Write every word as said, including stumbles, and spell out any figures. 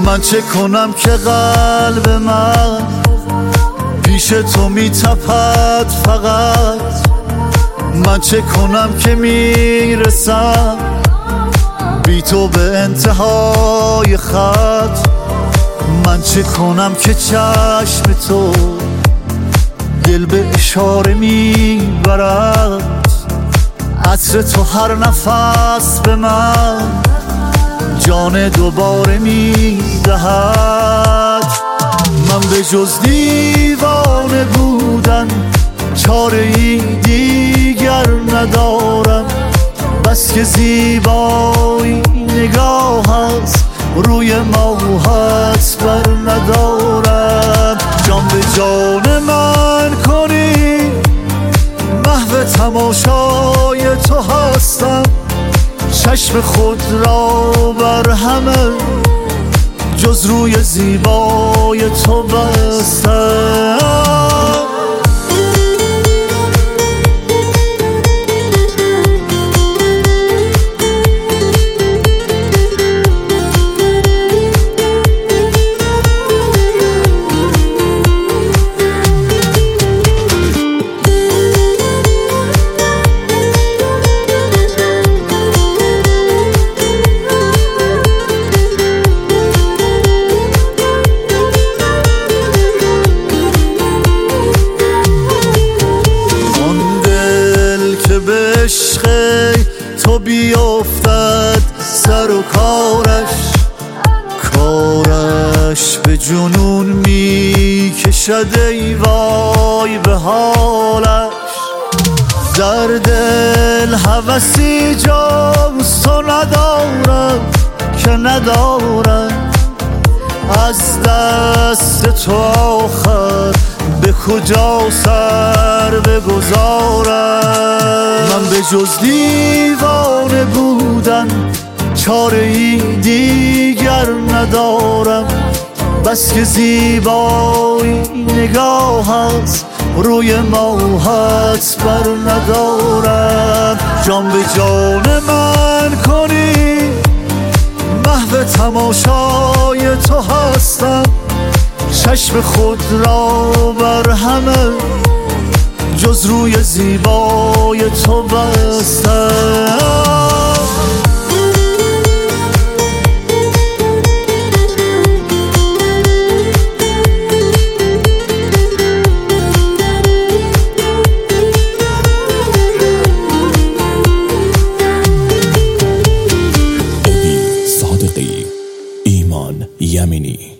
من چه کنم که قلب من پیش تو میتپد فقط؟ من چه کنم که میرسم بی تو به انتهای خط؟ من چه کنم که چشم تو دل به اشاره میبرد؟ عطر تو هر نفس به من جان دوباره میدهد. من به جز دیوانه بودن چاره ای دیگر ندارم، بس که زیبایی نگاه است روی ماهت بر ندارم. جان به جان من کنی محو تماشای تو هستم، چشم خود را بر همه جز روی زیبای تو بستم. عشق تو بیافتد سر و کارش، کارش به جنون می کشد ای وای به حالش. در دل هوسی جز تو ندارم که ندارم، از دست تو آخر به کجا سر بگذارم؟ من به جز دیوانه بودن چاره ای دیگر ندارم، بس که زیبایی نگاه است روی ماهت بر ندارم. جان به جان من کنی محو تماشای تو هستم، چشم خود را بر همه جز روی زیبای تو بستم. ابی صادقی، ایمان یمینی.